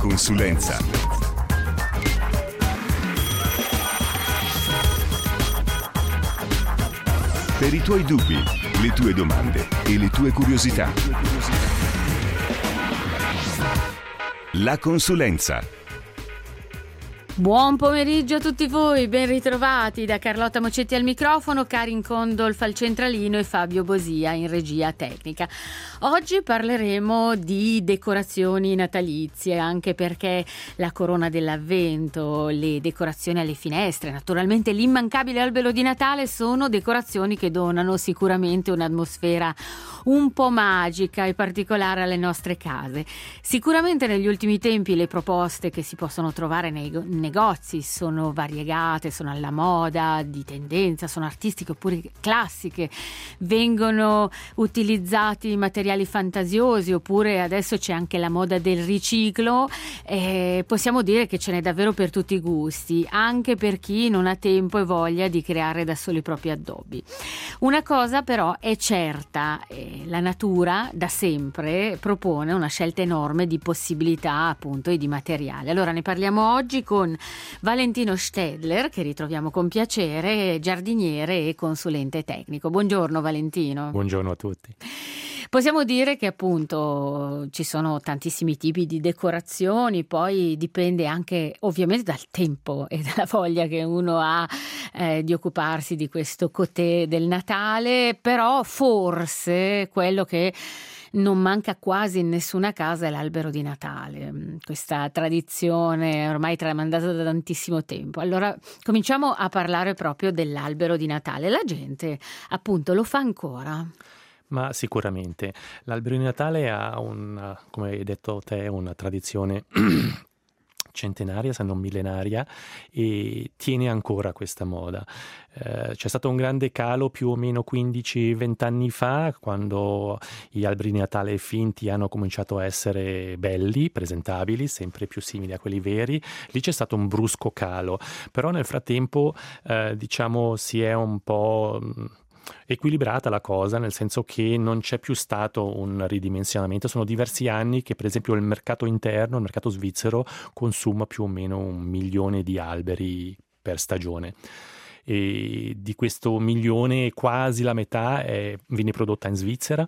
consulenza. Per i tuoi dubbi, le tue domande e le tue curiosità. La consulenza. Buon pomeriggio a tutti voi, ben ritrovati da Carlotta Mocetti al microfono, Karin Condolf al centralino e Fabio Bosia in regia tecnica. Oggi parleremo di decorazioni natalizie, anche perché la corona dell'avvento, le decorazioni alle finestre, naturalmente l'immancabile albero di Natale sono decorazioni che donano sicuramente un'atmosfera un po' magica e particolare alle nostre case. Sicuramente negli ultimi tempi le proposte che si possono trovare nei negozi sono variegate, sono alla moda, di tendenza, sono artistiche oppure classiche, vengono utilizzati materiali fantasiosi oppure adesso c'è anche la moda del riciclo. Possiamo dire che ce n'è davvero per tutti i gusti, anche per chi non ha tempo e voglia di creare da soli i propri addobbi. Una cosa però è certa, la natura da sempre propone una scelta enorme di possibilità appunto e di materiali. Allora ne parliamo oggi con Valentino Stedler, che ritroviamo con piacere, giardiniere e consulente tecnico. Buongiorno Valentino. Buongiorno a tutti. Possiamo dire che appunto ci sono tantissimi tipi di decorazioni, poi dipende anche ovviamente dal tempo e dalla voglia che uno ha di occuparsi di questo côté del Natale, però forse quello che non manca quasi in nessuna casa è l'albero di Natale, questa tradizione ormai tramandata da tantissimo tempo. Allora cominciamo a parlare proprio dell'albero di Natale. La gente appunto lo fa ancora? Ma sicuramente l'albero di Natale ha come hai detto te, una tradizione centenaria, se non millenaria, e tiene ancora questa moda. C'è stato un grande calo più o meno 15-20 anni fa, quando gli alberi di Natale finti hanno cominciato a essere belli, presentabili, sempre più simili a quelli veri. Lì c'è stato un brusco calo, però nel frattempo si è un po' equilibrata la cosa, nel senso che non c'è più stato un ridimensionamento. Sono diversi anni che per esempio il mercato interno, il mercato svizzero, consuma più o meno 1 milione di alberi per stagione, e di questo 1 milione quasi la metà viene prodotta in Svizzera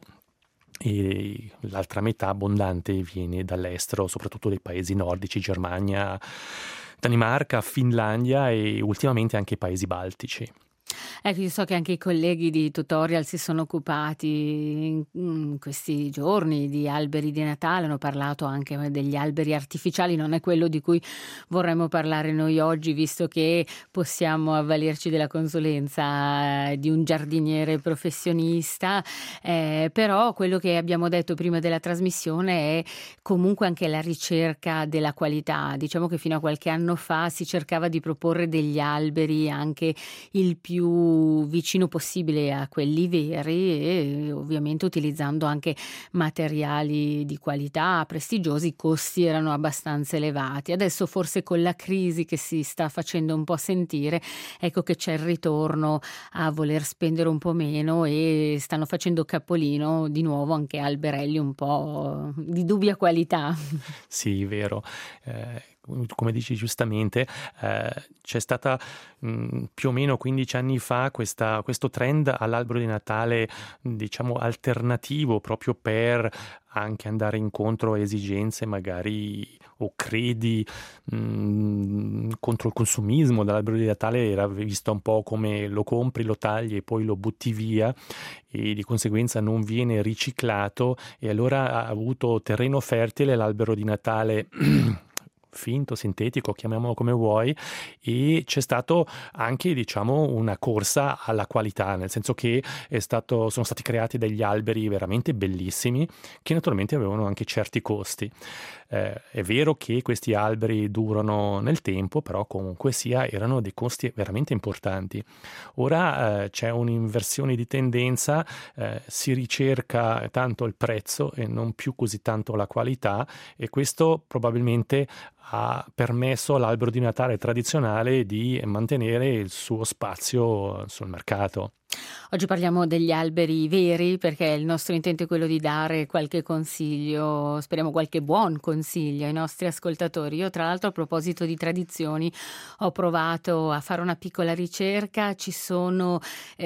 e l'altra metà abbondante viene dall'estero, soprattutto dei paesi nordici, Germania, Danimarca, Finlandia e ultimamente anche i paesi baltici. Ecco, io so che anche i colleghi di Tutorial si sono occupati in questi giorni di alberi di Natale, hanno parlato anche degli alberi artificiali, non è quello di cui vorremmo parlare noi oggi, visto che possiamo avvalerci della consulenza di un giardiniere professionista, però quello che abbiamo detto prima della trasmissione è comunque anche la ricerca della qualità. Diciamo che fino a qualche anno fa si cercava di proporre degli alberi anche il più vicino possibile a quelli veri e ovviamente utilizzando anche materiali di qualità prestigiosi. I costi erano abbastanza elevati. Adesso forse con la crisi che si sta facendo un po' sentire, ecco che c'è il ritorno a voler spendere un po' meno e stanno facendo capolino di nuovo anche alberelli un po' di dubbia qualità. Sì, vero. Come dici giustamente, c'è stata più o meno 15 anni fa questo trend all'albero di Natale, diciamo alternativo, proprio per anche andare incontro a esigenze magari o credi contro il consumismo. Dall'albero di Natale era visto un po' come lo compri, lo tagli e poi lo butti via, e di conseguenza non viene riciclato, e allora ha avuto terreno fertile l'albero di Natale finto, sintetico, chiamiamolo come vuoi, e c'è stato anche una corsa alla qualità, nel senso che sono stati creati degli alberi veramente bellissimi che naturalmente avevano anche certi costi. È vero che questi alberi durano nel tempo, però comunque sia erano dei costi veramente importanti. Ora c'è un'inversione di tendenza, si ricerca tanto il prezzo e non più così tanto la qualità, e questo probabilmente ha permesso all'albero di Natale tradizionale di mantenere il suo spazio sul mercato. Oggi parliamo degli alberi veri perché il nostro intento è quello di dare qualche consiglio, speriamo qualche buon consiglio ai nostri ascoltatori. Io tra l'altro a proposito di tradizioni ho provato a fare una piccola ricerca, ci sono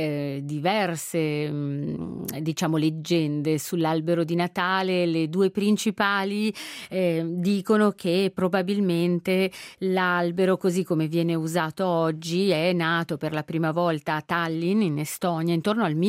diverse diciamo leggende sull'albero di Natale, le due principali dicono che probabilmente l'albero così come viene usato oggi è nato per la prima volta a Tallinn in Estonia intorno al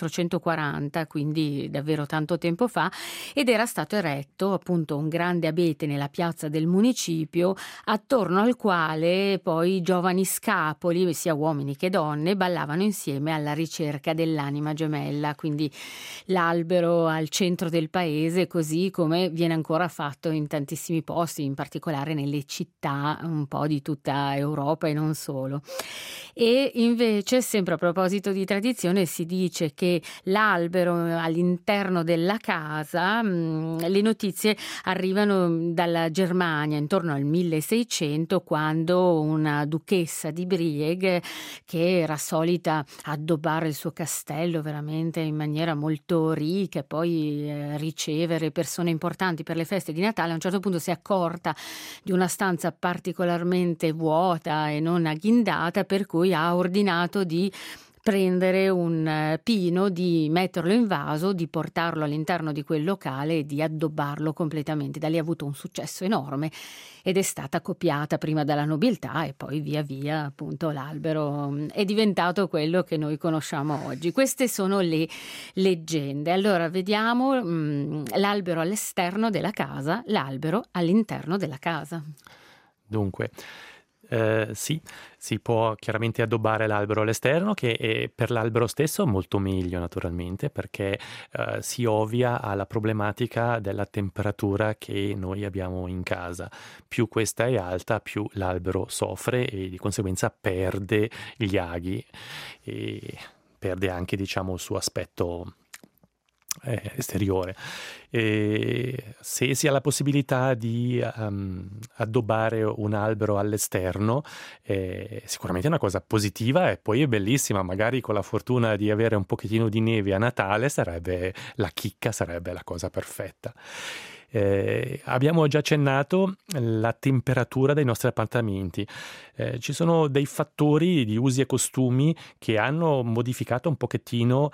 1440, quindi davvero tanto tempo fa, ed era stato eretto appunto un grande abete nella piazza del municipio, attorno al quale poi giovani scapoli, sia uomini che donne, ballavano insieme alla ricerca dell'anima gemella, quindi l'albero al centro del paese, così come viene ancora fatto in tantissimi posti, in particolare nelle città un po' di tutta Europa e non solo. E invece, sempre a proposito di tradizione, si dice che l'albero all'interno della casa, le notizie arrivano dalla Germania intorno al 1600, quando una duchessa di Brieg, che era solita addobbare il suo castello veramente in maniera molto ricca e poi ricevere persone importanti per le feste di Natale, a un certo punto si è accorta di una stanza particolarmente vuota e non agghindata, per cui ha ordinato di prendere un pino, di metterlo in vaso, di portarlo all'interno di quel locale e di addobbarlo completamente. Da lì ha avuto un successo enorme ed è stata copiata prima dalla nobiltà e poi via via appunto l'albero è diventato quello che noi conosciamo oggi. Queste sono le leggende. Allora vediamo l'albero all'esterno della casa, l'albero all'interno della casa. Dunque, sì, si può chiaramente addobbare l'albero all'esterno, che è per l'albero stesso molto meglio naturalmente, perché si ovvia alla problematica della temperatura che noi abbiamo in casa. Più questa è alta, più l'albero soffre e di conseguenza perde gli aghi e perde anche, diciamo, il suo aspetto esteriore. E se si ha la possibilità di addobbare un albero all'esterno, sicuramente è una cosa positiva e poi è bellissima. Magari con la fortuna di avere un pochettino di neve a Natale sarebbe la chicca, sarebbe la cosa perfetta. Abbiamo già accennato la temperatura dei nostri appartamenti. Ci sono dei fattori di usi e costumi che hanno modificato un pochettino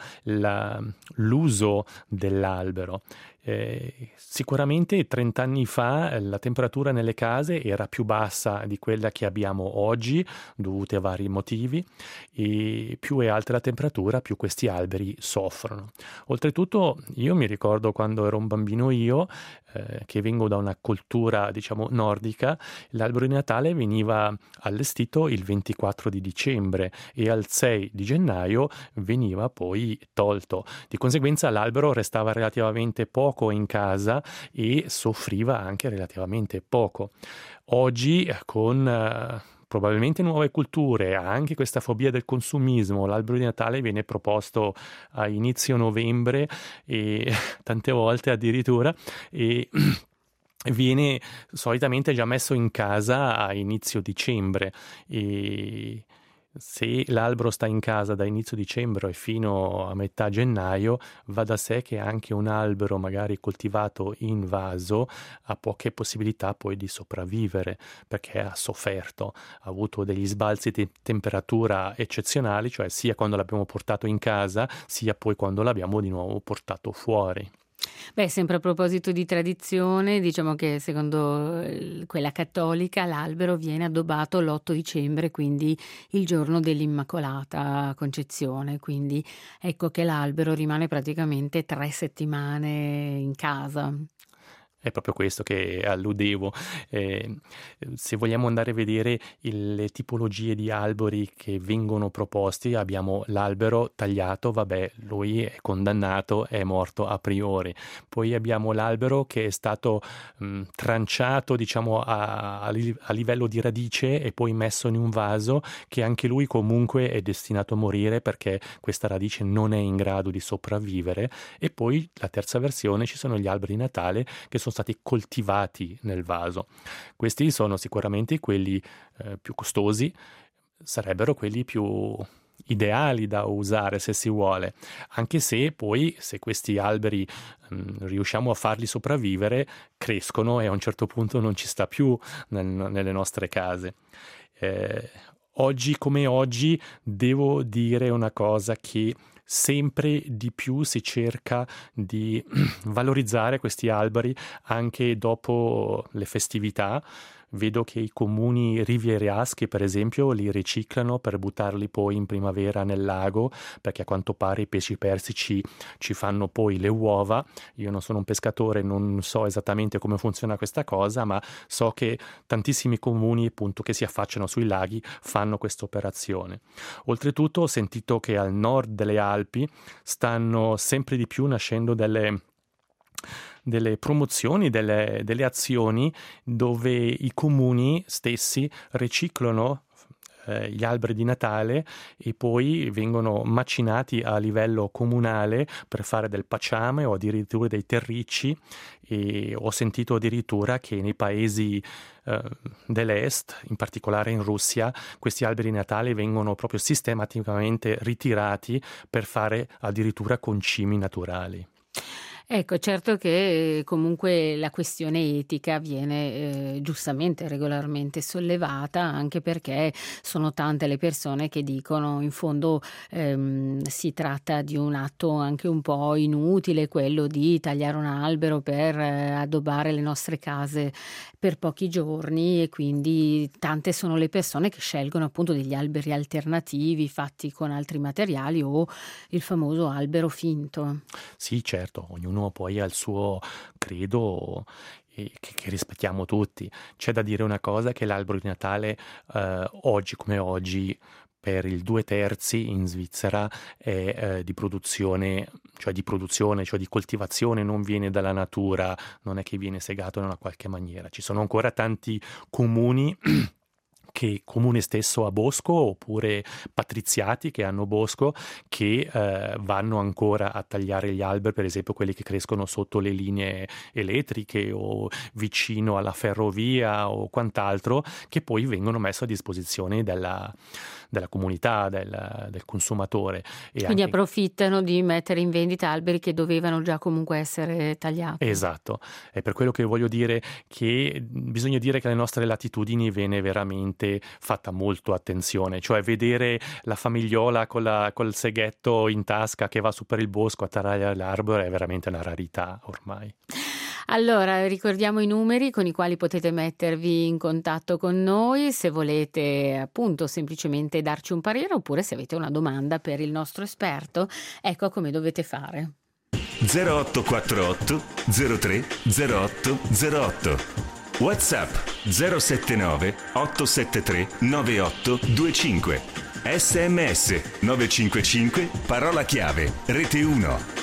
l'uso dell'albero. Sicuramente 30 anni fa la temperatura nelle case era più bassa di quella che abbiamo oggi, dovute a vari motivi, e più è alta la temperatura, più questi alberi soffrono. Oltretutto, io mi ricordo quando ero un bambino che vengo da una cultura, diciamo, nordica, l'albero di Natale veniva allestito il 24 di dicembre e al 6 di gennaio veniva poi tolto. Di conseguenza l'albero restava relativamente poco in casa e soffriva anche relativamente poco. Oggi, con probabilmente nuove culture, anche questa fobia del consumismo, l'albero di Natale viene proposto a inizio novembre e tante volte addirittura e viene solitamente già messo in casa a inizio dicembre. E se l'albero sta in casa da inizio dicembre e fino a metà gennaio, va da sé che anche un albero magari coltivato in vaso ha poche possibilità poi di sopravvivere, perché ha sofferto, ha avuto degli sbalzi di temperatura eccezionali, cioè sia quando l'abbiamo portato in casa, sia poi quando l'abbiamo di nuovo portato fuori. Beh, sempre a proposito di tradizione, diciamo che secondo quella cattolica l'albero viene addobbato l'8 dicembre, quindi il giorno dell'Immacolata Concezione, quindi ecco che l'albero rimane praticamente 3 settimane in casa. È proprio questo che alludevo. Se vogliamo andare a vedere le tipologie di alberi che vengono proposti, abbiamo l'albero tagliato, vabbè, lui è condannato, è morto a priori. Poi abbiamo l'albero che è stato tranciato, diciamo, a livello di radice e poi messo in un vaso, che anche lui comunque è destinato a morire perché questa radice non è in grado di sopravvivere. E poi la terza versione, ci sono gli alberi di Natale che sono stati coltivati nel vaso. Questi sono sicuramente quelli più costosi, sarebbero quelli più ideali da usare se si vuole, anche se poi se questi alberi riusciamo a farli sopravvivere, crescono e a un certo punto non ci sta più nelle nostre case. Oggi come oggi devo dire una cosa, che sempre di più si cerca di valorizzare questi alberi anche dopo le festività. Vedo che i comuni rivieraschi, per esempio, li riciclano per buttarli poi in primavera nel lago, perché a quanto pare i pesci persici ci fanno poi le uova. Io non sono un pescatore, non so esattamente come funziona questa cosa, ma so che tantissimi comuni, appunto, che si affacciano sui laghi fanno questa operazione. Oltretutto ho sentito che al nord delle Alpi stanno sempre di più nascendo delle promozioni, delle azioni dove i comuni stessi riciclano gli alberi di Natale e poi vengono macinati a livello comunale per fare del pacciame o addirittura dei terricci, e ho sentito addirittura che nei paesi dell'est, in particolare in Russia, questi alberi di Natale vengono proprio sistematicamente ritirati per fare addirittura concimi naturali. Ecco, certo che comunque la questione etica viene giustamente, regolarmente sollevata, anche perché sono tante le persone che dicono in fondo si tratta di un atto anche un po' inutile, quello di tagliare un albero per addobbare le nostre case per pochi giorni, e quindi tante sono le persone che scelgono appunto degli alberi alternativi fatti con altri materiali o il famoso albero finto. Sì, certo, ognuno poi ha il suo credo che rispettiamo tutti. C'è da dire una cosa, che l'albero di Natale oggi come oggi per il 2/3 in Svizzera è di produzione, cioè di coltivazione, non viene dalla natura, non è che viene segato in una qualche maniera. Ci sono ancora tanti comuni che comune stesso ha bosco, oppure patriziati che hanno bosco, che vanno ancora a tagliare gli alberi, per esempio quelli che crescono sotto le linee elettriche o vicino alla ferrovia o quant'altro, che poi vengono messi a disposizione della comunità, del consumatore. E quindi anche approfittano di mettere in vendita alberi che dovevano già comunque essere tagliati. Esatto, è per quello che voglio dire che bisogna dire che alle nostre latitudini viene veramente fatta molto attenzione, cioè vedere la famigliola col seghetto in tasca che va su per il bosco a tagliare l'albero è veramente una rarità ormai. Allora, ricordiamo i numeri con i quali potete mettervi in contatto con noi se volete appunto semplicemente darci un parere, oppure se avete una domanda per il nostro esperto. Ecco come dovete fare. 0848 03 08 08 WhatsApp 079 873 9825. SMS 955 parola chiave Rete 1.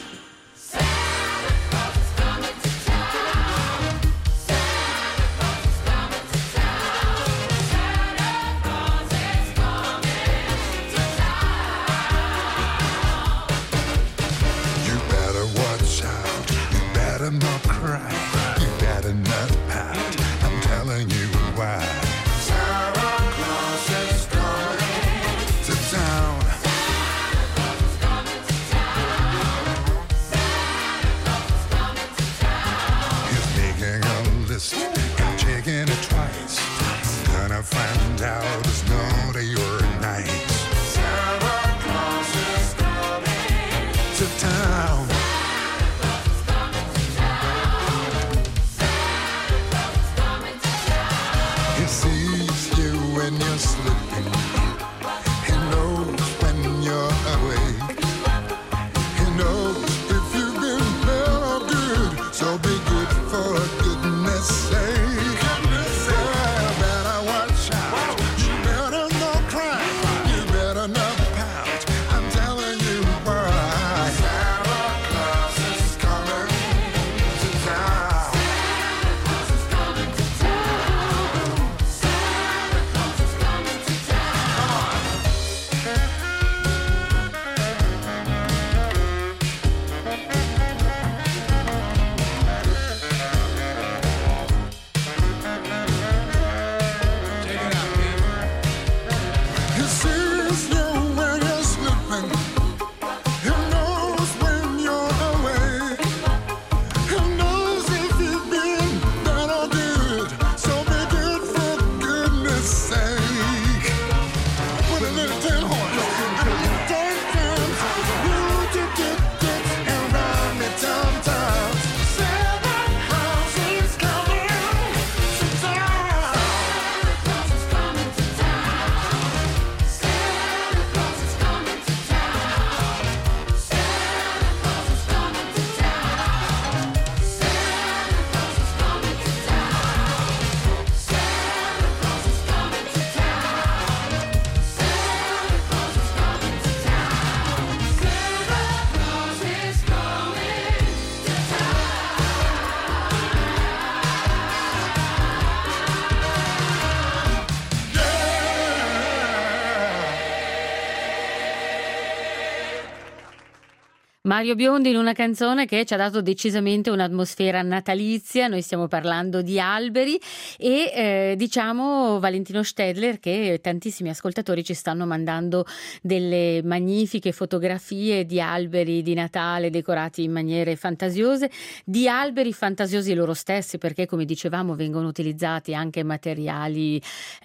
Mario Biondi in una canzone che ci ha dato decisamente un'atmosfera natalizia. Noi stiamo parlando di alberi e diciamo Valentino Stedler che tantissimi ascoltatori ci stanno mandando delle magnifiche fotografie di alberi di Natale decorati in maniere fantasiose, di alberi fantasiosi loro stessi, perché come dicevamo vengono utilizzati anche materiali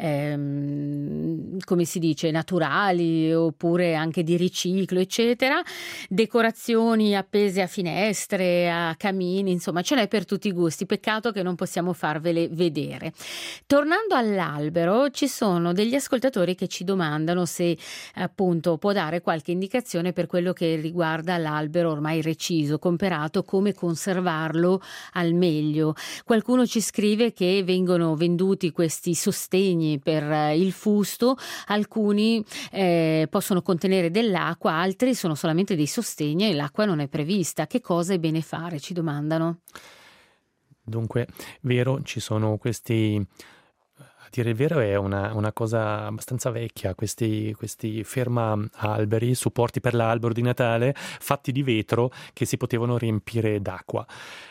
come si dice naturali oppure anche di riciclo eccetera, decorazioni appese a finestre, a camini, insomma ce n'è per tutti i gusti, peccato che non possiamo farvele vedere. Tornando all'albero, ci sono degli ascoltatori che ci domandano se appunto può dare qualche indicazione per quello che riguarda l'albero ormai reciso, comperato, come conservarlo al meglio. Qualcuno ci scrive che vengono venduti questi sostegni per il fusto, alcuni possono contenere dell'acqua, altri sono solamente dei sostegni e l'acqua non è prevista. Che cosa è bene fare? Ci domandano. Dunque, vero, ci sono questi, a dire il vero è una cosa abbastanza vecchia, questi ferma alberi, supporti per l'albero di Natale, fatti di vetro che si potevano riempire d'acqua.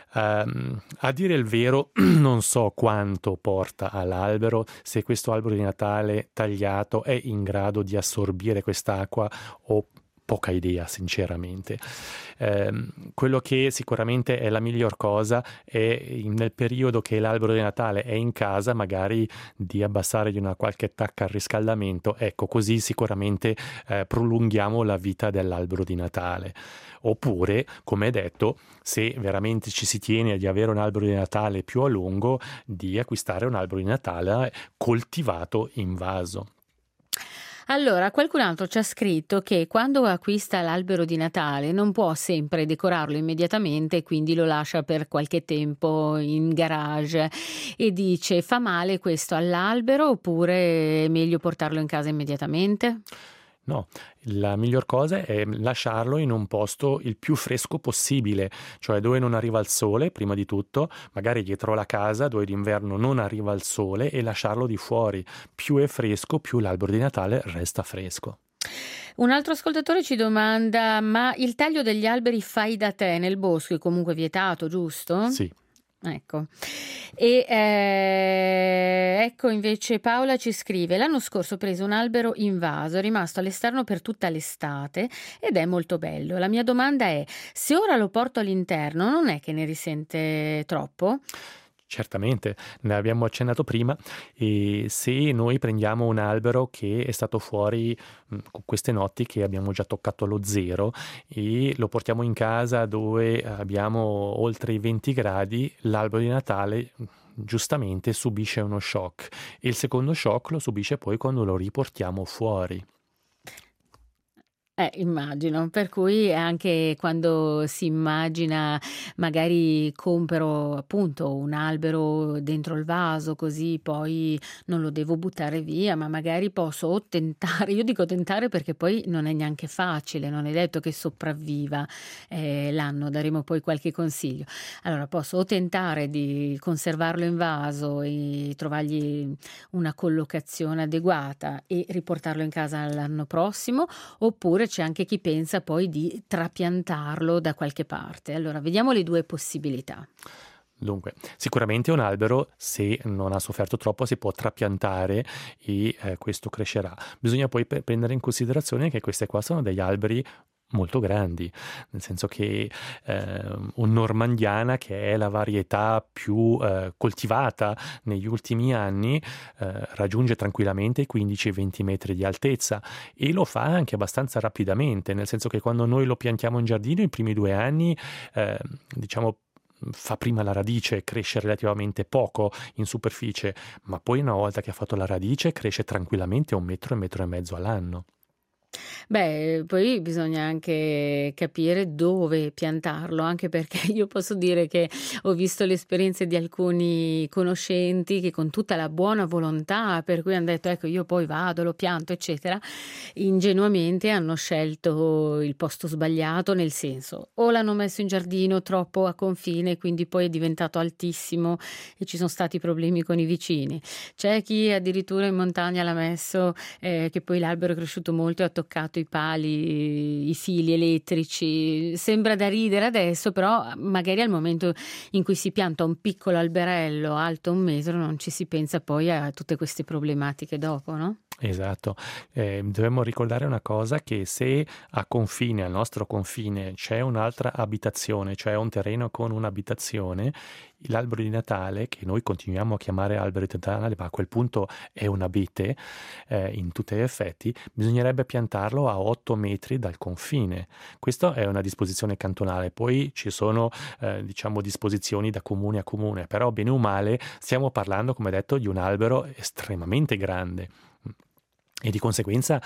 A dire il vero non so quanto porta all'albero, se questo albero di Natale tagliato è in grado di assorbire quest'acqua o poca idea sinceramente. Quello che sicuramente è la miglior cosa è nel periodo che l'albero di Natale è in casa magari di abbassare di una qualche tacca al riscaldamento, ecco così sicuramente prolunghiamo la vita dell'albero di Natale. Oppure, come detto, se veramente ci si tiene di avere un albero di Natale più a lungo, di acquistare un albero di Natale coltivato in vaso. Allora, qualcun altro ci ha scritto che quando acquista l'albero di Natale non può sempre decorarlo immediatamente, quindi lo lascia per qualche tempo in garage e dice: fa male questo all'albero oppure è meglio portarlo in casa immediatamente? No, la miglior cosa è lasciarlo in un posto il più fresco possibile, cioè dove non arriva il sole, prima di tutto, magari dietro la casa dove d'inverno non arriva il sole e lasciarlo di fuori. Più è fresco, più l'albero di Natale resta fresco. Un altro ascoltatore ci domanda: ma il taglio degli alberi fai da te nel bosco è comunque vietato, giusto? Sì. Ecco. E ecco invece Paola ci scrive: l'anno scorso ho preso un albero in vaso, è rimasto all'esterno per tutta l'estate ed è molto bello. La mia domanda è: se ora lo porto all'interno non è che ne risente troppo? Certamente, ne abbiamo accennato prima, e se noi prendiamo un albero che è stato fuori con queste notti che abbiamo già toccato allo zero e lo portiamo in casa dove abbiamo oltre i 20 gradi, l'albero di Natale giustamente subisce uno shock e il secondo shock lo subisce poi quando lo riportiamo fuori. Immagino, per cui anche quando si immagina magari compro appunto un albero dentro il vaso così poi non lo devo buttare via, ma magari posso o tentare, io dico tentare perché poi non è neanche facile, non è detto che sopravviva l'anno, daremo poi qualche consiglio. Allora posso o tentare di conservarlo in vaso e trovargli una collocazione adeguata e riportarlo in casa l'anno prossimo, oppure c'è anche chi pensa poi di trapiantarlo da qualche parte. Allora, vediamo le due possibilità. Dunque, sicuramente un albero, se non ha sofferto troppo, si può trapiantare e questo crescerà. Bisogna poi prendere in considerazione che queste qua sono degli alberi molto grandi, nel senso che un normandiana, che è la varietà più coltivata negli ultimi anni, raggiunge tranquillamente i 15-20 metri di altezza e lo fa anche abbastanza rapidamente, nel senso che quando noi lo piantiamo in giardino i primi 2 anni diciamo fa prima la radice, cresce relativamente poco in superficie, ma poi una volta che ha fatto la radice cresce tranquillamente 1 metro e mezzo all'anno. Beh, poi bisogna anche capire dove piantarlo, anche perché io posso dire che ho visto le esperienze di alcuni conoscenti che con tutta la buona volontà, per cui hanno detto ecco io poi vado, lo pianto, eccetera, ingenuamente hanno scelto il posto sbagliato, nel senso o l'hanno messo in giardino troppo a confine, quindi poi è diventato altissimo e ci sono stati problemi con i vicini. C'è chi addirittura in montagna l'ha messo, che poi l'albero è cresciuto molto e ha toccato i pali, i fili elettrici. Sembra da ridere adesso, però magari al momento in cui si pianta un piccolo alberello alto 1 metro non ci si pensa poi a tutte queste problematiche dopo, no? Esatto, dobbiamo ricordare una cosa, che se a confine, al nostro confine, c'è un'altra abitazione, cioè un terreno con un'abitazione, l'albero di Natale, che noi continuiamo a chiamare albero di Natale, ma a quel punto è un abete in tutti gli effetti, bisognerebbe piantarlo a 8 metri dal confine. Questa è una disposizione cantonale, poi ci sono disposizioni da comune a comune, però bene o male stiamo parlando, come detto, di un albero estremamente grande. E di conseguenza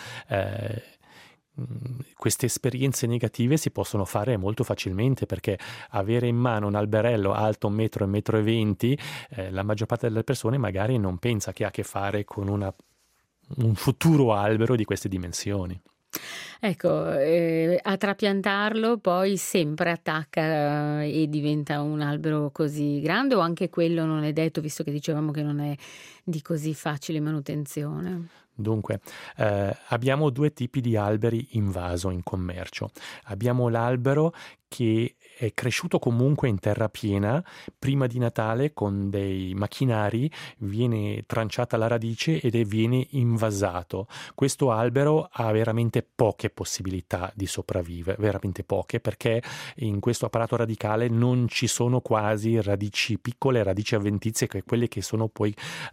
queste esperienze negative si possono fare molto facilmente, perché avere in mano un alberello alto 1 metro, 1,20 m, la maggior parte delle persone magari non pensa che ha a che fare con un futuro albero di queste dimensioni. Ecco, a trapiantarlo poi sempre attacca e diventa un albero così grande, o anche quello non è detto, visto che dicevamo che non è di così facile manutenzione? Dunque, abbiamo 2 tipi di alberi in vaso in commercio. Abbiamo l'albero che è cresciuto comunque in terra piena, prima di Natale con dei macchinari viene tranciata la radice ed viene invasato. Questo albero ha veramente poche possibilità di sopravvivere, veramente poche, perché in questo apparato radicale non ci sono quasi radici piccole, radici avventizie, quelle che sono poi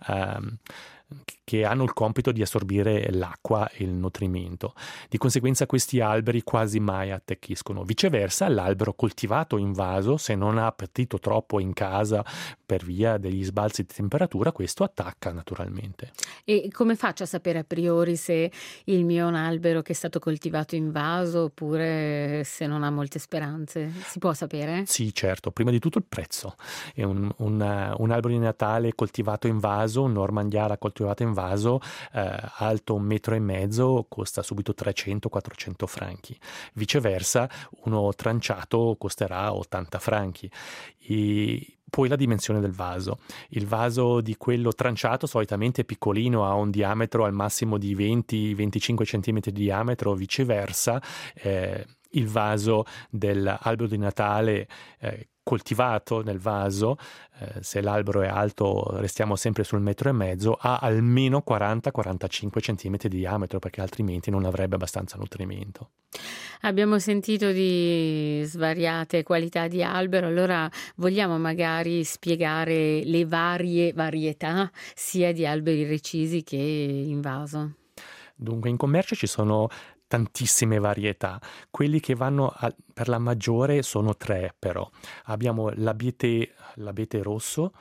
che hanno il compito di assorbire l'acqua e il nutrimento. Di conseguenza questi alberi quasi mai attecchiscono. Viceversa, l'albero coltivato in vaso, se non ha appetito troppo in casa per via degli sbalzi di temperatura, questo attacca naturalmente. E come faccio a sapere a priori se il mio è un albero che è stato coltivato in vaso oppure se non ha molte speranze? Si può sapere? Sì, certo. Prima di tutto il prezzo. È un albero di Natale coltivato in vaso, un Normandiana coltivato in vaso, alto 1,5 m, costa subito 300-400 franchi. Viceversa, uno tranciato costerà 80 franchi. E poi la dimensione del vaso. Il vaso di quello tranciato solitamente è piccolino, ha un diametro al massimo di 20-25 cm di diametro, viceversa il vaso dell'albero di Natale coltivato nel vaso, se l'albero è alto restiamo sempre sul 1,5 m, ha almeno 40-45 cm di diametro, perché altrimenti non avrebbe abbastanza nutrimento. Abbiamo sentito di svariate qualità di albero, allora vogliamo magari spiegare le varie varietà sia di alberi recisi che in vaso? Dunque, in commercio ci sono tantissime varietà. Quelli che vanno per la maggiore sono 3, però. Abbiamo l'abete rosso,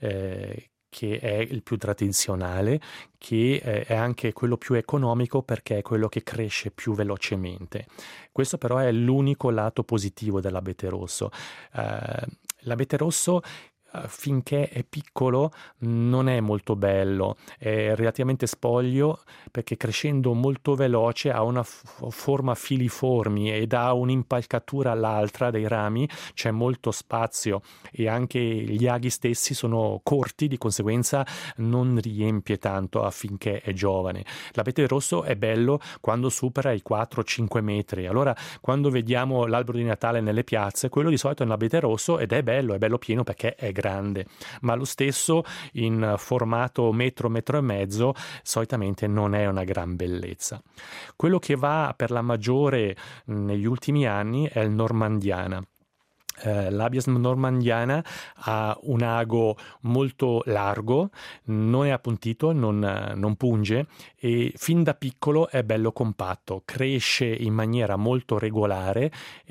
che è il più tradizionale, che è anche quello più economico perché è quello che cresce più velocemente. Questo però è l'unico lato positivo dell'abete rosso. L'abete rosso, finché è piccolo, non è molto bello, è relativamente spoglio, perché crescendo molto veloce ha una forma filiformi ed ha un'impalcatura all'altra dei rami, c'è molto spazio e anche gli aghi stessi sono corti, di conseguenza non riempie tanto affinché è giovane. L'abete rosso è bello quando supera i 4-5 metri, allora quando vediamo l'albero di Natale nelle piazze, quello di solito è un abete rosso ed è bello pieno perché è grande, ma lo stesso in formato metro e mezzo solitamente non è una gran bellezza. Quello che va per la maggiore negli ultimi anni è il Normandiana. L'Abies normandiana ha un ago molto largo, non è appuntito, non punge e fin da piccolo è bello compatto, cresce in maniera molto regolare,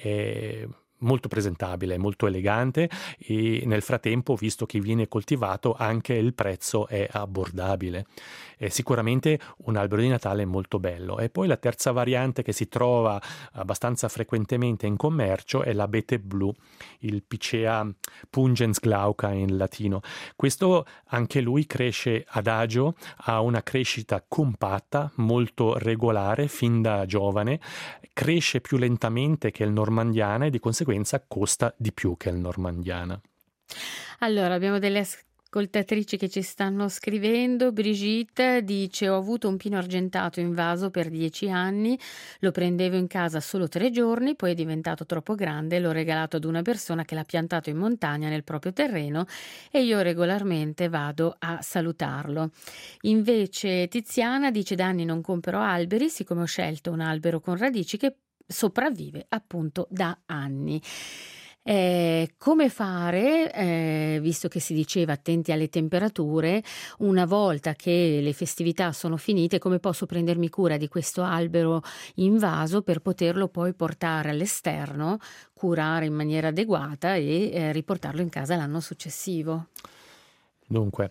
molto presentabile, molto elegante, e nel frattempo, visto che viene coltivato, anche il prezzo è abbordabile. È sicuramente un albero di Natale molto bello. E poi la terza variante che si trova abbastanza frequentemente in commercio è l'abete blu, il Picea pungens glauca in latino. Questo anche lui cresce adagio, ha una crescita compatta, molto regolare fin da giovane, cresce più lentamente che il Normandiana e di conseguenza costa di più che il Normandiana. Allora, abbiamo delle ascoltatrici che ci stanno scrivendo. Brigitte dice: ho avuto un pino argentato in vaso per 10 anni, lo prendevo in casa solo 3 giorni, poi è diventato troppo grande, l'ho regalato ad una persona che l'ha piantato in montagna nel proprio terreno e io regolarmente vado a salutarlo. Invece Tiziana dice: da anni non compro alberi, siccome ho scelto un albero con radici che sopravvive appunto da anni. Come fare, visto che si diceva attenti alle temperature, una volta che le festività sono finite, come posso prendermi cura di questo albero in vaso per poterlo poi portare all'esterno, curare in maniera adeguata e riportarlo in casa l'anno successivo? Dunque,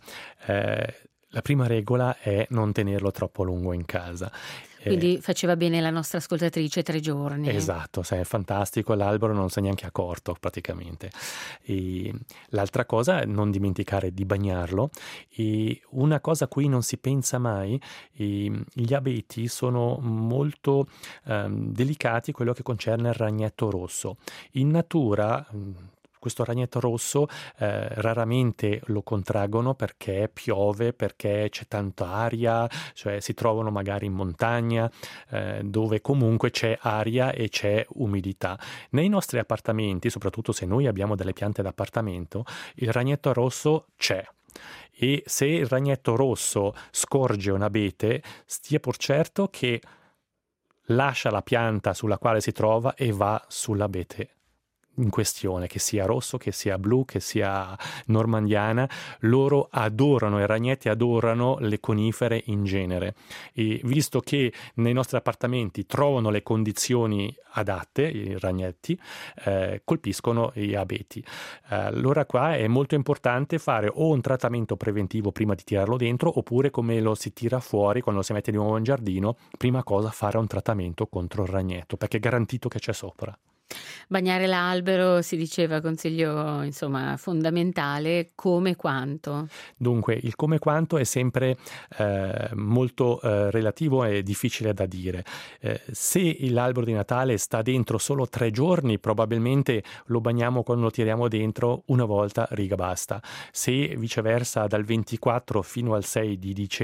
la prima regola è non tenerlo troppo a lungo in casa. Quindi faceva bene la nostra ascoltatrice 3 giorni. Esatto, è fantastico, l'albero non si è neanche accorto praticamente. E l'altra cosa è non dimenticare di bagnarlo. E una cosa a cui non si pensa mai, gli abeti sono molto delicati, quello che concerne il ragnetto rosso. In natura questo ragnetto rosso raramente lo contraggono perché piove, perché c'è tanta aria, cioè si trovano magari in montagna dove comunque c'è aria e c'è umidità. Nei nostri appartamenti, soprattutto se noi abbiamo delle piante d'appartamento, il ragnetto rosso c'è. E se il ragnetto rosso scorge un abete, stia pur certo che lascia la pianta sulla quale si trova e va sull'abete in questione, che sia rosso, che sia blu, che sia normandiana. Loro adorano, i ragnetti adorano le conifere in genere, e visto che nei nostri appartamenti trovano le condizioni adatte, i ragnetti colpiscono gli abeti. Allora qua è molto importante fare o un trattamento preventivo prima di tirarlo dentro, oppure come lo si tira fuori quando lo si mette di nuovo in giardino, prima cosa fare un trattamento contro il ragnetto, perché è garantito che c'è sopra. Bagnare l'albero, si diceva, consiglio insomma fondamentale. Come quanto? Dunque, il come quanto è sempre molto relativo e difficile da dire. Se l'albero di Natale sta dentro solo 3 giorni, probabilmente lo bagniamo quando lo tiriamo dentro una volta, riga, basta. Se viceversa dal 24 fino al 6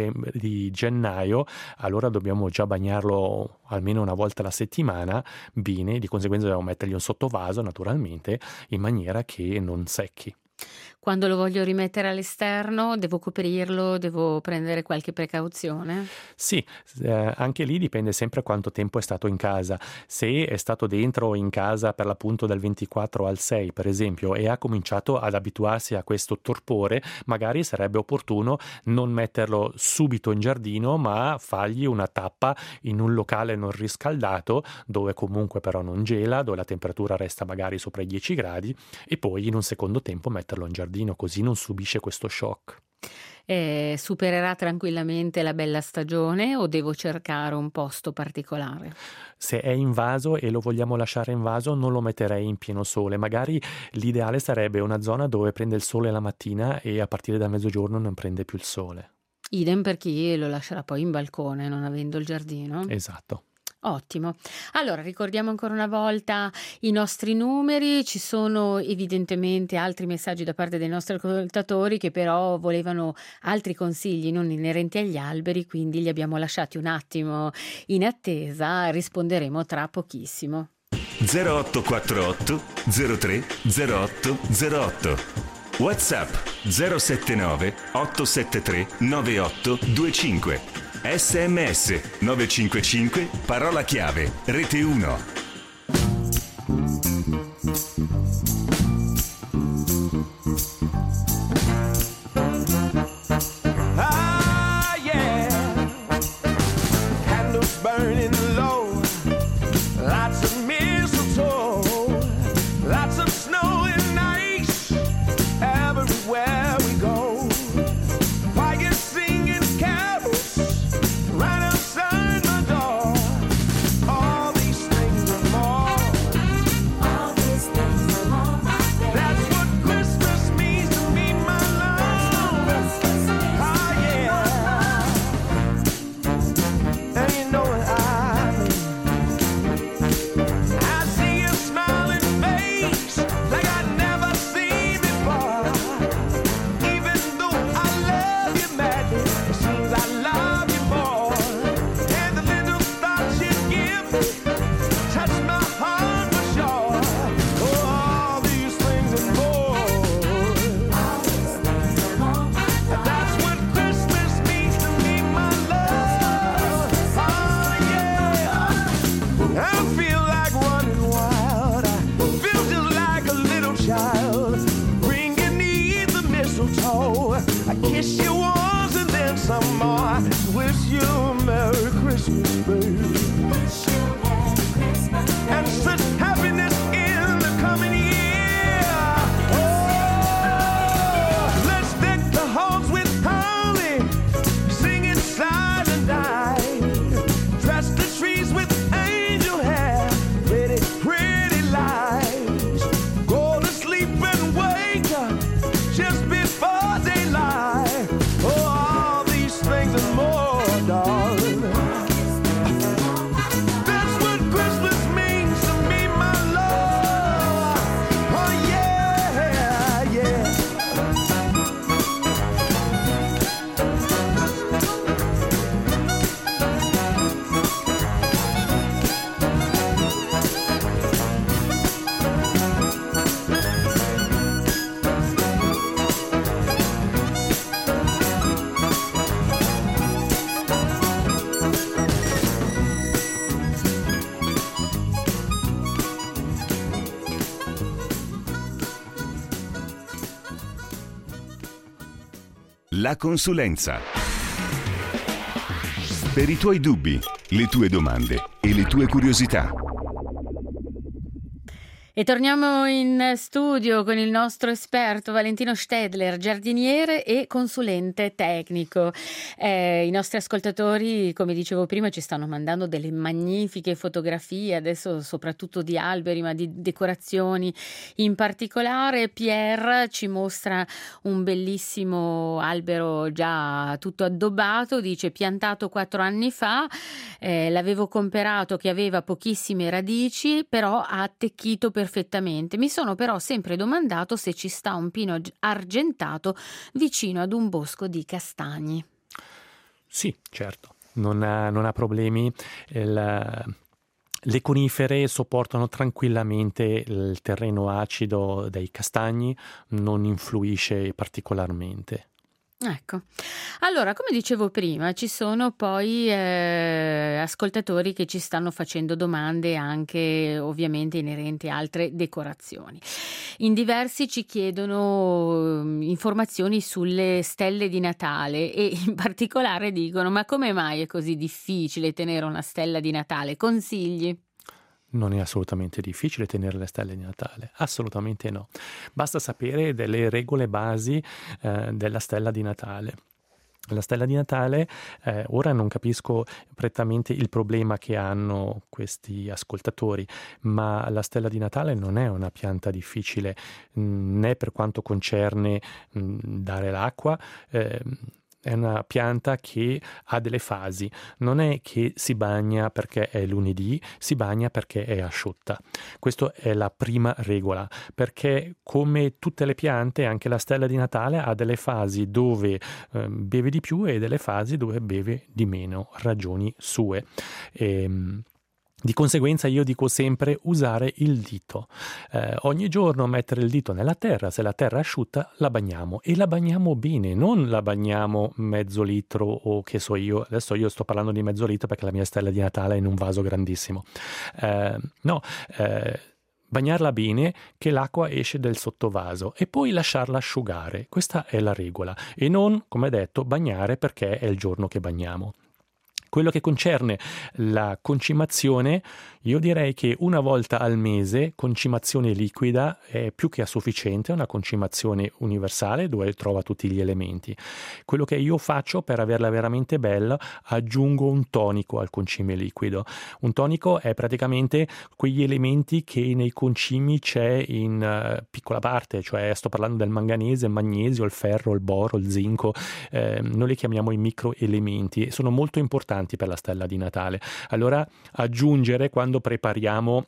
di gennaio, allora dobbiamo già bagnarlo almeno una volta alla settimana, bene, di conseguenza dobbiamo mettergli un sottovaso naturalmente in maniera che non secchi. Quando lo voglio rimettere all'esterno, devo coprirlo, devo prendere qualche precauzione? Sì, anche lì dipende sempre quanto tempo è stato in casa. Se è stato dentro in casa per l'appunto dal 24 al 6, per esempio, e ha cominciato ad abituarsi a questo torpore, magari sarebbe opportuno non metterlo subito in giardino, ma fargli una tappa in un locale non riscaldato, dove comunque però non gela, dove la temperatura resta magari sopra i 10 gradi, e poi in un secondo tempo metterlo in giardino, così non subisce questo shock. Supererà tranquillamente la bella stagione o devo cercare un posto particolare? Se è in vaso e lo vogliamo lasciare in vaso, non lo metterei in pieno sole. Magari l'ideale sarebbe una zona dove prende il sole la mattina e a partire da mezzogiorno non prende più il sole. Idem per chi lo lascerà poi in balcone, non avendo il giardino. Esatto. Ottimo. Allora, ricordiamo ancora una volta i nostri numeri. Ci sono evidentemente altri messaggi da parte dei nostri ascoltatori che però volevano altri consigli non inerenti agli alberi, quindi li abbiamo lasciati un attimo in attesa. Risponderemo tra pochissimo. 0848 03 08 08. WhatsApp 079 873 9825. SMS 955 parola chiave Rete 1. Right outside my door, all these things La consulenza. Per i tuoi dubbi, le tue domande e le tue curiosità. E torniamo in studio con il nostro esperto Valentino Stedler, giardiniere e consulente tecnico. I nostri ascoltatori, come dicevo prima, ci stanno mandando delle magnifiche fotografie, adesso soprattutto di alberi, ma di decorazioni in particolare. Pierre ci mostra un bellissimo albero già tutto addobbato, dice piantato 4 anni fa, l'avevo comperato che aveva pochissime radici, però ha attecchito perfettamente. Mi sono però sempre domandato se ci sta un pino argentato vicino ad un bosco di castagni. Sì, certo, non ha problemi. Le conifere sopportano tranquillamente il terreno acido dei castagni, non influisce particolarmente. Ecco, allora come dicevo prima ci sono poi ascoltatori che ci stanno facendo domande anche ovviamente inerenti a altre decorazioni. In diversi ci chiedono informazioni sulle stelle di Natale e in particolare dicono: ma come mai è così difficile tenere una stella di Natale? Consigli? Non è assolutamente difficile tenere le stelle di Natale, assolutamente no. Basta sapere delle regole basi della stella di Natale. La stella di Natale, ora non capisco prettamente il problema che hanno questi ascoltatori, ma la stella di Natale non è una pianta difficile, né per quanto concerne dare l'acqua. È una pianta che ha delle fasi, non è che si bagna perché è lunedì, si bagna perché è asciutta. Questa è la prima regola, perché come tutte le piante anche la stella di Natale ha delle fasi dove beve di più e delle fasi dove beve di meno, ragioni sue. Di conseguenza io dico sempre usare il dito, ogni giorno mettere il dito nella terra, se la terra è asciutta la bagniamo e la bagniamo bene, non la bagniamo mezzo litro o che so io, adesso io sto parlando di mezzo litro perché la mia stella di Natale è in un vaso grandissimo, bagnarla bene che l'acqua esce del sottovaso e poi lasciarla asciugare, questa è la regola e non, come detto, bagnare perché è il giorno che bagniamo. Quello che concerne la concimazione, io direi che una volta al mese concimazione liquida è più che sufficiente, una concimazione universale dove trova tutti gli elementi. Quello che io faccio per averla veramente bella, aggiungo un tonico al concime liquido. Un tonico è praticamente quegli elementi che nei concimi c'è in piccola parte, cioè sto parlando del manganese, il magnesio, il ferro, il boro, il zinco, noi li chiamiamo i microelementi e sono molto importanti per la stella di Natale. Allora aggiungere quando prepariamo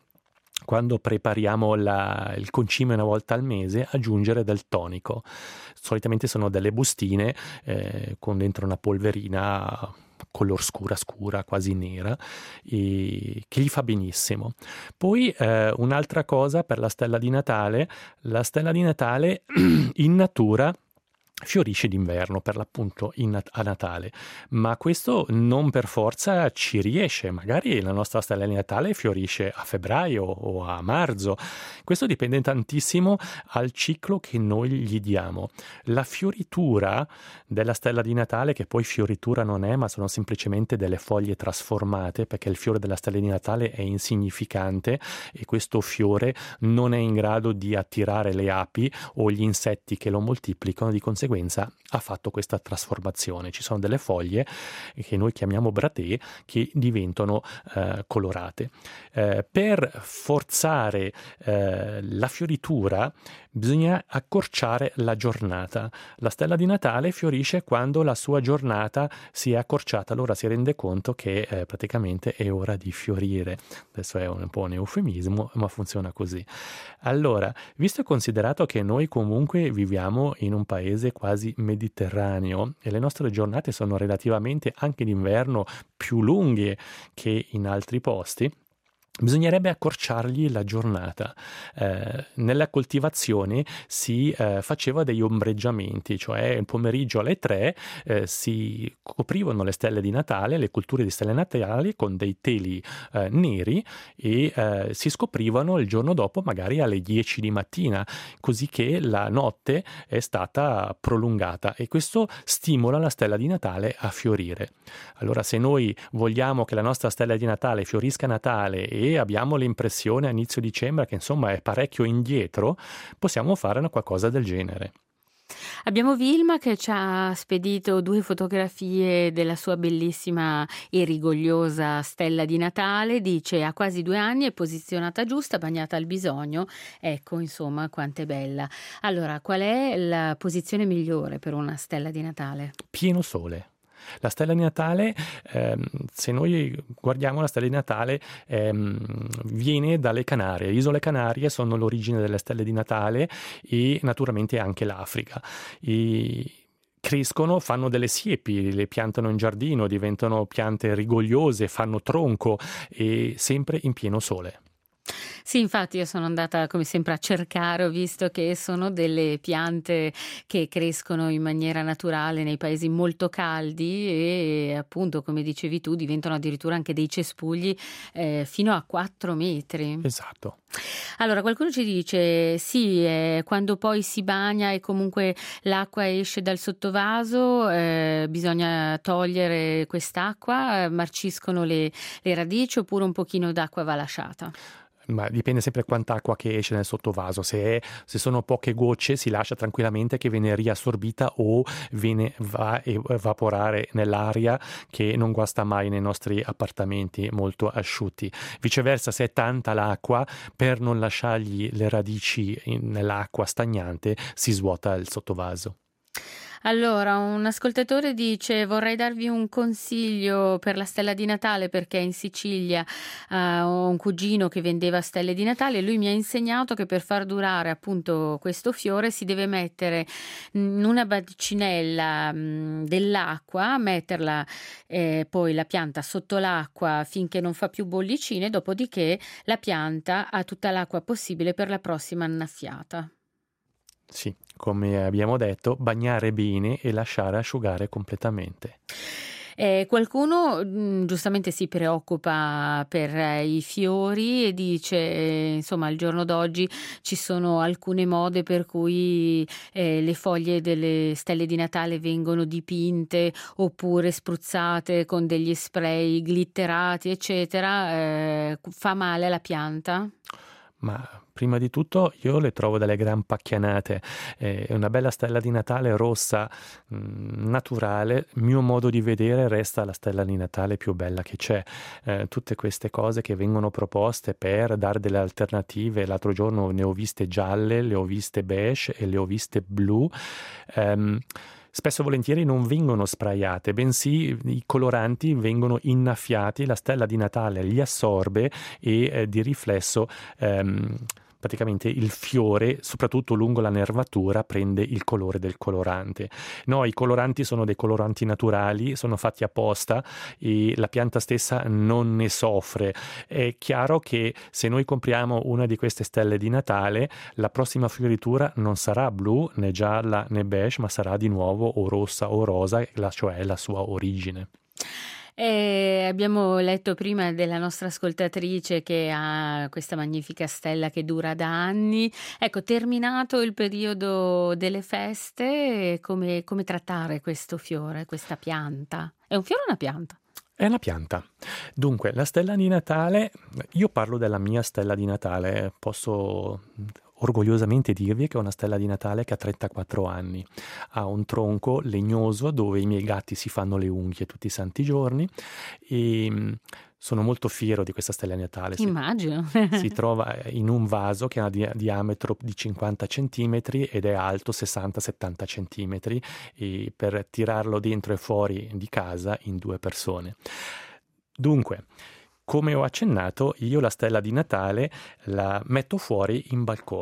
il concime una volta al mese, aggiungere del tonico. Solitamente sono delle bustine con dentro una polverina color scura, quasi nera, e che gli fa benissimo. Poi un'altra cosa per la stella di Natale in natura fiorisce d'inverno per l'appunto a Natale, ma questo non per forza ci riesce, magari la nostra stella di Natale fiorisce a febbraio o a marzo, questo dipende tantissimo al ciclo che noi gli diamo. La fioritura della stella di Natale, che poi fioritura non è ma sono semplicemente delle foglie trasformate, perché il fiore della stella di Natale è insignificante e questo fiore non è in grado di attirare le api o gli insetti che lo moltiplicano, di conseguenza ha fatto questa trasformazione. Ci sono delle foglie che noi chiamiamo bratee che diventano colorate. Per forzare la fioritura bisogna accorciare la giornata. La stella di Natale fiorisce quando la sua giornata si è accorciata, allora si rende conto che praticamente è ora di fiorire. Adesso è un po' un eufemismo, ma funziona così. Allora, visto e considerato che noi comunque viviamo in un paese quasi mediterraneo e le nostre giornate sono relativamente anche d'inverno più lunghe che in altri posti, Bisognerebbe accorciargli la giornata. Nella coltivazione si faceva degli ombreggiamenti, cioè il pomeriggio alle 3 si coprivano le stelle di Natale, le culture di stelle natali con dei teli neri e si scoprivano il giorno dopo magari alle 10 di mattina, così che la notte è stata prolungata e questo stimola la stella di Natale a fiorire. Allora, se noi vogliamo che la nostra stella di Natale fiorisca a Natale e abbiamo l'impressione a inizio dicembre che insomma è parecchio indietro, possiamo fare una qualcosa del genere. Abbiamo Vilma che ci ha spedito 2 fotografie della sua bellissima e rigogliosa stella di Natale. Dice: ha quasi 2 anni, è posizionata giusta, bagnata al bisogno. Ecco, insomma, quanto è bella. Allora, qual è la posizione migliore per una stella di Natale? Pieno sole. La stella di Natale, se noi guardiamo la stella di Natale, viene dalle Canarie. Le isole Canarie sono l'origine delle stelle di Natale e naturalmente anche l'Africa. Crescono, fanno delle siepi, le piantano in giardino, diventano piante rigogliose, fanno tronco e sempre in pieno sole. Sì, infatti io sono andata come sempre a cercare, ho visto che sono delle piante che crescono in maniera naturale nei paesi molto caldi e appunto, come dicevi tu, diventano addirittura anche dei cespugli fino a 4 metri. Esatto. Allora, qualcuno ci dice sì, quando poi si bagna e comunque l'acqua esce dal sottovaso, bisogna togliere quest'acqua, marciscono le radici oppure un pochino d'acqua va lasciata? Ma dipende sempre quanta acqua che esce nel sottovaso. Se sono poche gocce si lascia tranquillamente che viene riassorbita o va a evaporare nell'aria, che non guasta mai nei nostri appartamenti molto asciutti. Viceversa, se è tanta l'acqua, per non lasciargli le radici nell'acqua stagnante si svuota il sottovaso. Allora, un ascoltatore dice: vorrei darvi un consiglio per la stella di Natale perché in Sicilia ho un cugino che vendeva stelle di Natale e lui mi ha insegnato che per far durare appunto questo fiore si deve mettere in una bacinella dell'acqua, metterla poi la pianta sotto l'acqua finché non fa più bollicine, dopodiché la pianta ha tutta l'acqua possibile per la prossima annaffiata. Sì, come abbiamo detto, bagnare bene e lasciare asciugare completamente. Qualcuno giustamente si preoccupa per i fiori e dice, insomma, al giorno d'oggi ci sono alcune mode per cui le foglie delle stelle di Natale vengono dipinte oppure spruzzate con degli spray glitterati, eccetera. Fa male alla pianta? Ma prima di tutto io le trovo delle gran pacchianate. Una bella stella di Natale rossa, naturale, mio modo di vedere, resta la stella di Natale più bella che c'è. Tutte queste cose che vengono proposte per dare delle alternative, l'altro giorno ne ho viste gialle, le ho viste beige e le ho viste blu. Spesso e volentieri non vengono sprayate, bensì i coloranti vengono innaffiati, la stella di Natale li assorbe e di riflesso praticamente il fiore, soprattutto lungo la nervatura, prende il colore del colorante. No, i coloranti sono dei coloranti naturali, sono fatti apposta e la pianta stessa non ne soffre. È chiaro che se noi compriamo una di queste stelle di Natale, la prossima fioritura non sarà blu, né gialla, né beige, ma sarà di nuovo o rossa o rosa, cioè la sua origine. Abbiamo letto prima della nostra ascoltatrice che ha questa magnifica stella che dura da anni. Ecco, terminato il periodo delle feste, come trattare questo fiore, questa pianta? È un fiore o una pianta? È una pianta. Dunque, la stella di Natale, io parlo della mia stella di Natale, posso orgogliosamente dirvi che è una stella di Natale che ha 34 anni, ha un tronco legnoso dove i miei gatti si fanno le unghie tutti i santi giorni e sono molto fiero di questa stella di Natale. Immagino. Si trova in un vaso che ha un diametro di 50 centimetri ed è alto 60-70 centimetri e per tirarlo dentro e fuori di casa in 2 persone. Dunque, come ho accennato, io la stella di Natale la metto fuori in balcone.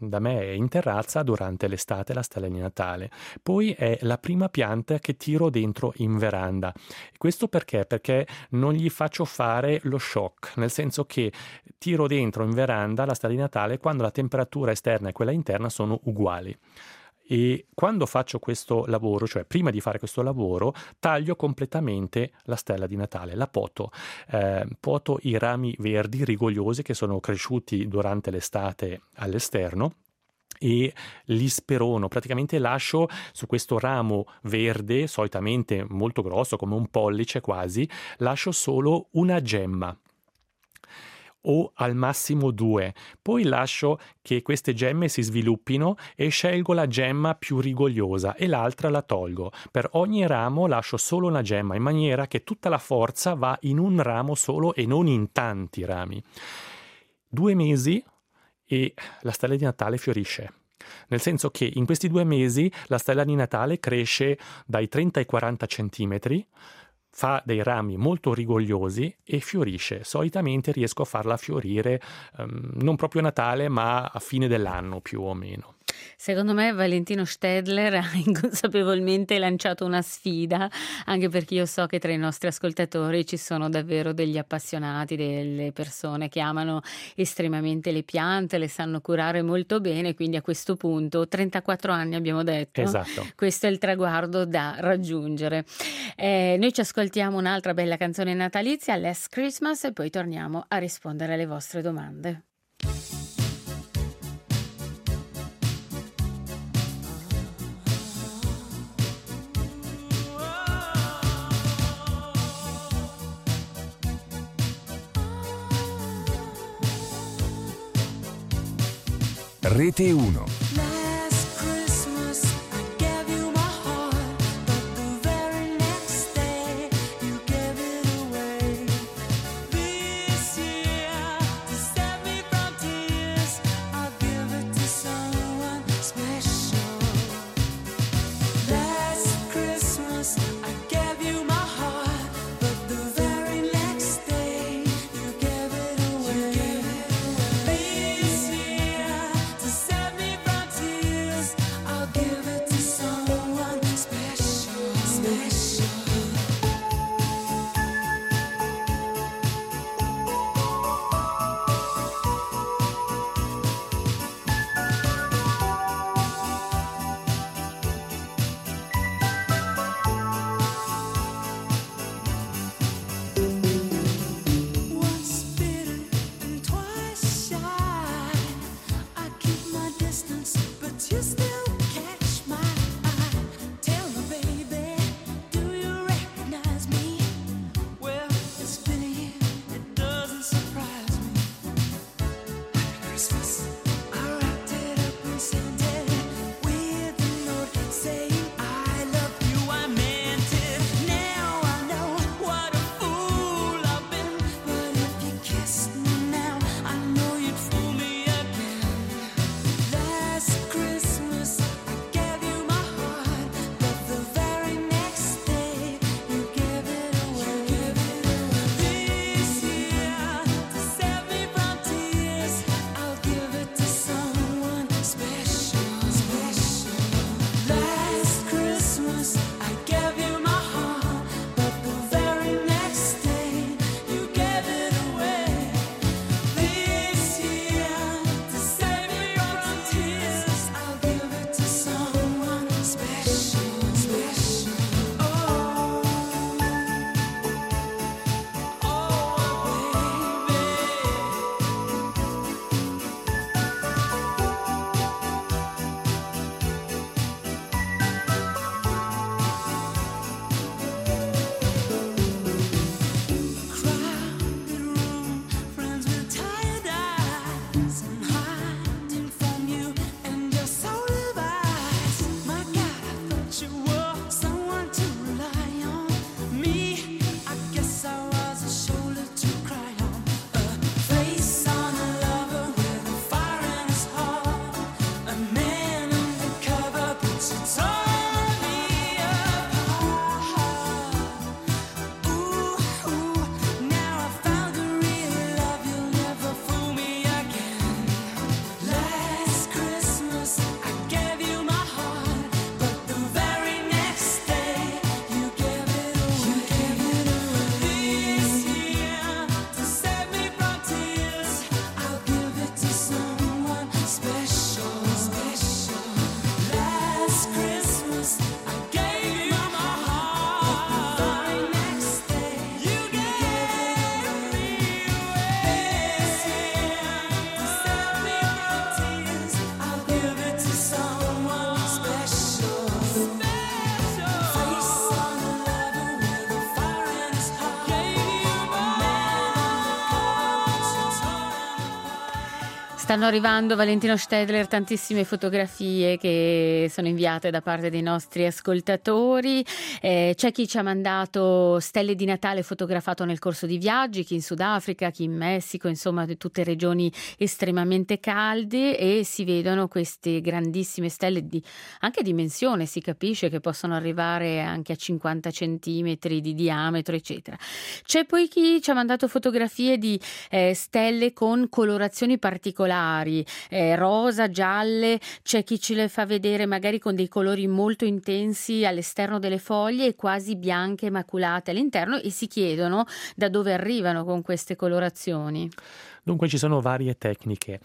da me in terrazza durante l'estate, la stella di Natale. Poi è la prima pianta che tiro dentro in veranda. Questo perché? Perché non gli faccio fare lo shock, nel senso che tiro dentro in veranda la stella di Natale quando la temperatura esterna e quella interna sono uguali. E quando faccio questo lavoro, cioè prima di fare questo lavoro, taglio completamente la stella di Natale, la poto. Poto i rami verdi rigogliosi che sono cresciuti durante l'estate all'esterno e li sperono, praticamente lascio su questo ramo verde, solitamente molto grosso, come un pollice quasi, lascio solo una gemma o al massimo 2, poi lascio che queste gemme si sviluppino e scelgo la gemma più rigogliosa e l'altra la tolgo. Per ogni ramo lascio solo una gemma, in maniera che tutta la forza va in un ramo solo e non in tanti rami. 2 mesi e la stella di Natale fiorisce. Nel senso che in questi 2 mesi la stella di Natale cresce dai 30 ai 40 centimetri, fa dei rami molto rigogliosi e fiorisce. Solitamente riesco a farla fiorire non proprio a Natale, ma a fine dell'anno più o meno. Secondo me Valentino Stedler ha inconsapevolmente lanciato una sfida, anche perché io so che tra i nostri ascoltatori ci sono davvero degli appassionati, delle persone che amano estremamente le piante, le sanno curare molto bene, quindi a questo punto 34 anni abbiamo detto. Esatto. Questo è il traguardo da raggiungere. Noi ci ascoltiamo un'altra bella canzone natalizia, Last Christmas, e poi torniamo a rispondere alle vostre domande. Rete 1. Stanno arrivando, Valentino Stedler, tantissime fotografie che sono inviate da parte dei nostri ascoltatori. C'è chi ci ha mandato stelle di Natale fotografato nel corso di viaggi, chi in Sudafrica, chi in Messico, insomma di tutte regioni estremamente calde, e si vedono queste grandissime stelle di anche dimensione, si capisce che possono arrivare anche a 50 centimetri di diametro, eccetera. C'è poi chi ci ha mandato fotografie di stelle con colorazioni particolari, rosa, gialle. C'è chi ce le fa vedere magari con dei colori molto intensi all'esterno delle foglie e quasi bianche maculate all'interno, e si chiedono da dove arrivano con queste colorazioni. Dunque ci sono varie tecniche.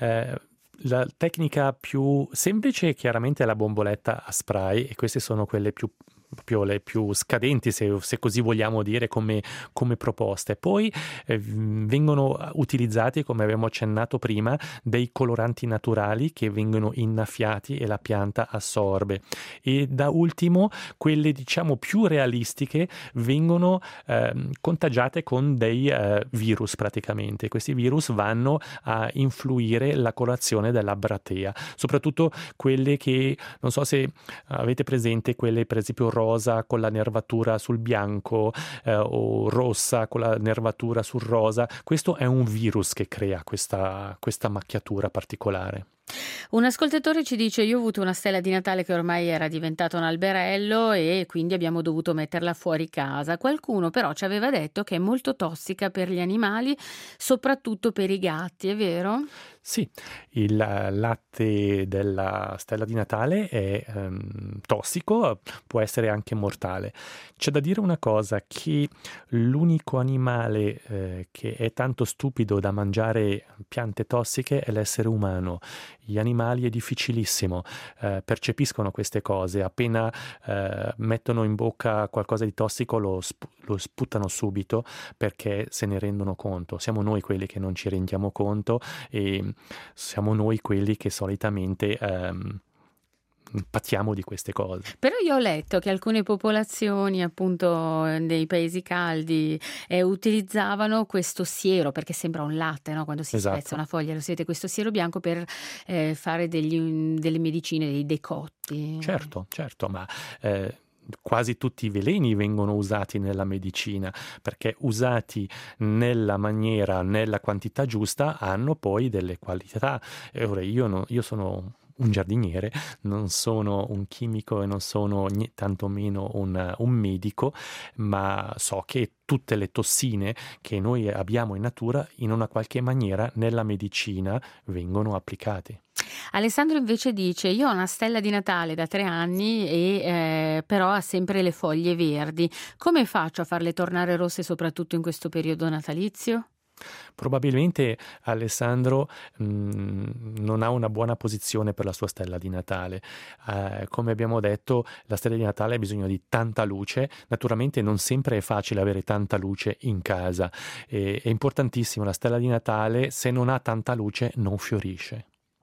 La tecnica più semplice chiaramente è la bomboletta a spray, e queste sono quelle proprio le più scadenti, se così vogliamo dire, come proposte. Poi vengono utilizzati, come abbiamo accennato prima, dei coloranti naturali che vengono innaffiati e la pianta assorbe. E da ultimo quelle diciamo più realistiche vengono contagiate con dei virus praticamente. Questi virus vanno a influire la colorazione della bratea, soprattutto quelle che, non so se avete presente, quelle per esempio rosa con la nervatura sul bianco o rossa con la nervatura sul rosa. Questo è un virus che crea questa macchiatura particolare. Un ascoltatore ci dice: io ho avuto una stella di Natale che ormai era diventata un alberello e quindi abbiamo dovuto metterla fuori casa. Qualcuno però ci aveva detto che è molto tossica per gli animali, soprattutto per i gatti, è vero? Sì, il latte della stella di Natale è tossico, può essere anche mortale. C'è da dire una cosa, che l'unico animale che è tanto stupido da mangiare piante tossiche è l'essere umano. Gli animali è difficilissimo, percepiscono queste cose, appena mettono in bocca qualcosa di tossico lo sputano subito perché se ne rendono conto. Siamo noi quelli che non ci rendiamo conto e siamo noi quelli che solitamente patiamo di queste cose. Però io ho letto che alcune popolazioni appunto dei paesi caldi utilizzavano questo siero, perché sembra un latte, no? Quando si spezza una foglia, lo sapete, questo siero bianco per fare delle medicine, dei decotti. Certo, ma quasi tutti i veleni vengono usati nella medicina, perché usati nella maniera, nella quantità giusta, hanno poi delle qualità. Ora io sono un giardiniere, non sono un chimico e non sono tantomeno un medico, ma so che tutte le tossine che noi abbiamo in natura in una qualche maniera nella medicina vengono applicate. Alessandro invece dice: io ho una stella di Natale da 3 anni e però ha sempre le foglie verdi. Come faccio a farle tornare rosse soprattutto in questo periodo natalizio? Probabilmente Alessandro non ha una buona posizione per la sua stella di Natale. Come abbiamo detto, la stella di Natale ha bisogno di tanta luce. Naturalmente non sempre è facile avere tanta luce in casa. È importantissimo, la stella di Natale, se non ha tanta luce, non fiorisce.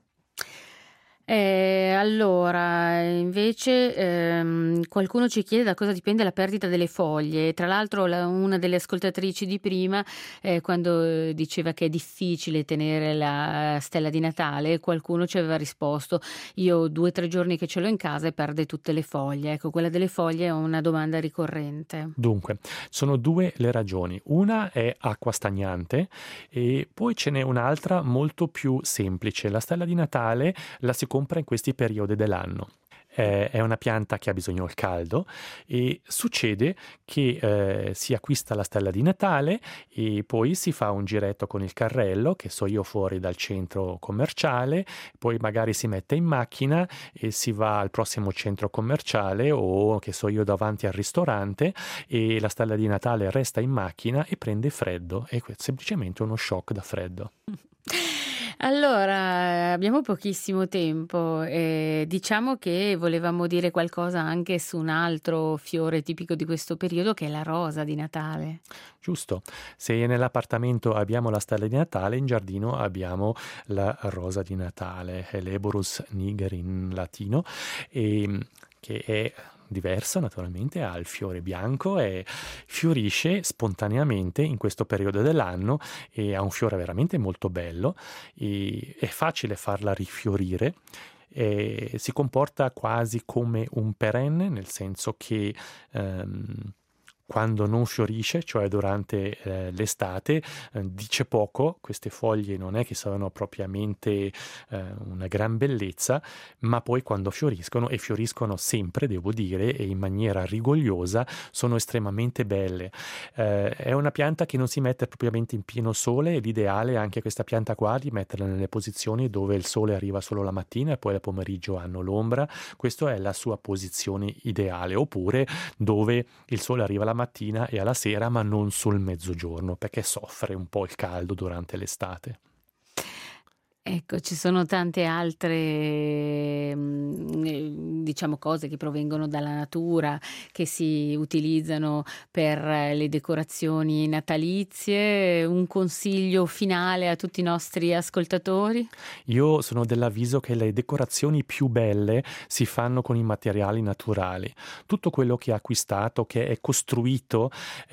Allora, invece qualcuno ci chiede da cosa dipende la perdita delle foglie. Tra l'altro una delle ascoltatrici di prima, quando diceva che è difficile tenere la stella di Natale, qualcuno ci aveva risposto: io 2 o 3 giorni che ce l'ho in casa e perde tutte le foglie. Ecco, quella delle foglie è una domanda ricorrente. Dunque, sono 2 le ragioni. Una è acqua stagnante e poi ce n'è un'altra molto più semplice. La stella di Natale la si compra in questi periodi dell'anno. È una pianta che ha bisogno del caldo e succede che si acquista la stella di Natale e poi si fa un giretto con il carrello, che so io, fuori dal centro commerciale, poi magari si mette in macchina e si va al prossimo centro commerciale o, che so io, davanti al ristorante, e la stella di Natale resta in macchina e prende freddo, e è semplicemente uno shock da freddo. Allora, abbiamo pochissimo tempo, diciamo che volevamo dire qualcosa anche su un altro fiore tipico di questo periodo, che è la rosa di Natale. Giusto, se nell'appartamento abbiamo la stella di Natale, in giardino abbiamo la rosa di Natale, Helleborus niger in latino, che è diverso naturalmente, ha il fiore bianco e fiorisce spontaneamente in questo periodo dell'anno e ha un fiore veramente molto bello, è facile farla rifiorire. E si comporta quasi come un perenne, nel senso che quando non fiorisce, cioè durante l'estate, dice poco. Queste foglie non è che sono propriamente una gran bellezza, ma poi quando fioriscono, e fioriscono sempre, devo dire, e in maniera rigogliosa, sono estremamente belle. È una pianta che non si mette propriamente in pieno sole, e l'ideale è anche questa pianta qua di metterla nelle posizioni dove il sole arriva solo la mattina e poi al pomeriggio hanno l'ombra. Questa è la sua posizione ideale, oppure dove il sole arriva la mattina e alla sera, ma non sul mezzogiorno, perché soffre un po' il caldo durante l'estate. Ecco, ci sono tante altre, diciamo, cose che provengono dalla natura, che si utilizzano per le decorazioni natalizie. Un consiglio finale a tutti i nostri ascoltatori? Io sono dell'avviso che le decorazioni più belle si fanno con i materiali naturali. Tutto quello che è acquistato, che è costruito,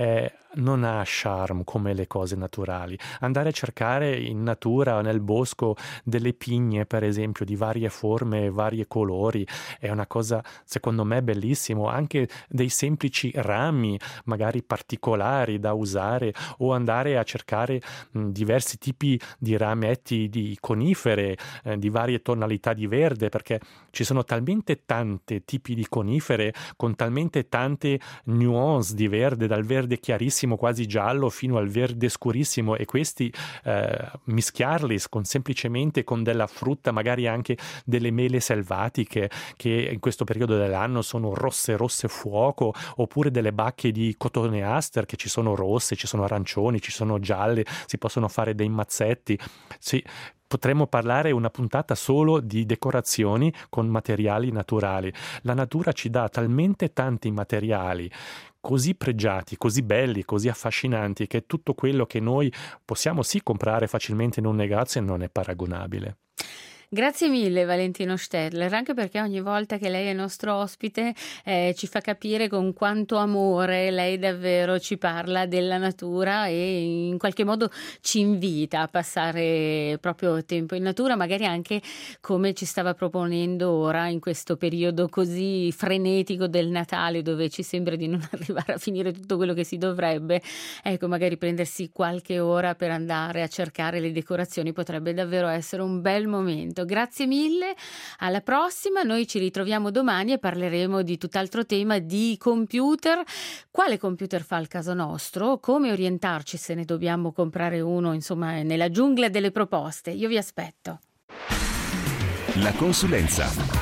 non ha charme come le cose naturali. Andare a cercare in natura, nel bosco, delle pigne, per esempio, di varie forme, varie colori, è una cosa, secondo me, bellissimo. Anche dei semplici rami, magari particolari da usare, o andare a cercare diversi tipi di rametti di conifere, di varie tonalità di verde, perché ci sono talmente tanti tipi di conifere con talmente tante nuance di verde, dal verde chiarissimo quasi giallo fino al verde scurissimo, e questi mischiarli semplicemente con della frutta, magari anche delle mele selvatiche che in questo periodo dell'anno sono rosse fuoco, oppure delle bacche di cotoneaster che ci sono rosse, ci sono arancioni, ci sono gialle, si possono fare dei mazzetti. Sì, potremmo parlare una puntata solo di decorazioni con materiali naturali. La natura ci dà talmente tanti materiali così pregiati, così belli, così affascinanti, che tutto quello che noi possiamo sì comprare facilmente in un negozio non è paragonabile. Grazie mille Valentino Stedler, anche perché ogni volta che lei è nostro ospite ci fa capire con quanto amore lei davvero ci parla della natura e in qualche modo ci invita a passare proprio tempo in natura, magari anche come ci stava proponendo ora in questo periodo così frenetico del Natale, dove ci sembra di non arrivare a finire tutto quello che si dovrebbe. Ecco, magari prendersi qualche ora per andare a cercare le decorazioni potrebbe davvero essere un bel momento. Grazie mille, alla prossima. Noi ci ritroviamo domani e parleremo di tutt'altro tema, di computer. Quale computer fa il caso nostro? Come orientarci se ne dobbiamo comprare uno, insomma, nella giungla delle proposte. Io vi aspetto. La consulenza.